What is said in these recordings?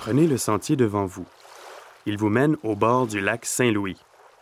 Prenez le sentier devant vous. Il vous mène au bord du lac Saint-Louis.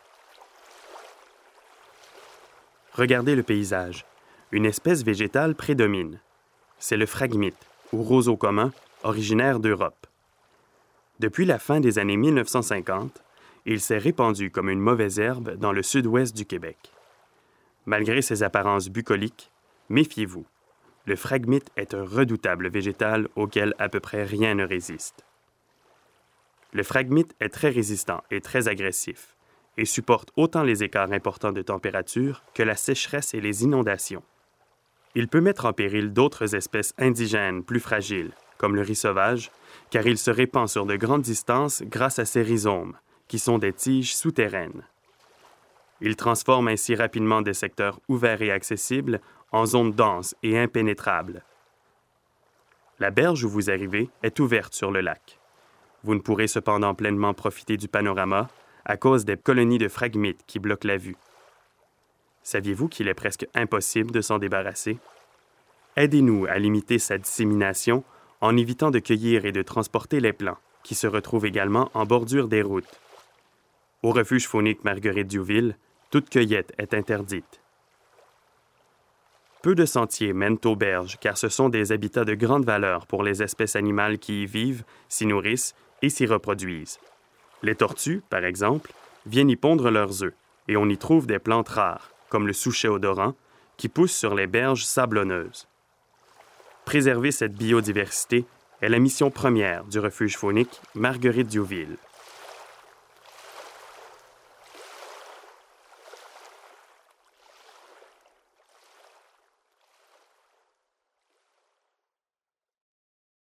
Regardez le paysage. Une espèce végétale prédomine. C'est le phragmite, ou roseau commun, originaire d'Europe. Depuis la fin des années 1950, il s'est répandu comme une mauvaise herbe dans le sud-ouest du Québec. Malgré ses apparences bucoliques, méfiez-vous. Le phragmite est un redoutable végétal auquel à peu près rien ne résiste. Le phragmite est très résistant et très agressif et supporte autant les écarts importants de température que la sécheresse et les inondations. Il peut mettre en péril d'autres espèces indigènes plus fragiles, comme le riz sauvage, car il se répand sur de grandes distances grâce à ses rhizomes, qui sont des tiges souterraines. Il transforme ainsi rapidement des secteurs ouverts et accessibles en zones denses et impénétrables. La berge où vous arrivez est ouverte sur le lac. Vous ne pourrez cependant pleinement profiter du panorama à cause des colonies de phragmites qui bloquent la vue. Saviez-vous qu'il est presque impossible de s'en débarrasser? Aidez-nous à limiter sa dissémination en évitant de cueillir et de transporter les plants, qui se retrouvent également en bordure des routes. Au refuge faunique Marguerite-Diouville, toute cueillette est interdite. Peu de sentiers mènent aux berges car ce sont des habitats de grande valeur pour les espèces animales qui y vivent, s'y nourrissent et s'y reproduisent. Les tortues, par exemple, viennent y pondre leurs œufs et on y trouve des plantes rares, comme le souchet odorant, qui pousse sur les berges sablonneuses. Préserver cette biodiversité est la mission première du refuge faunique Marguerite-Diouville.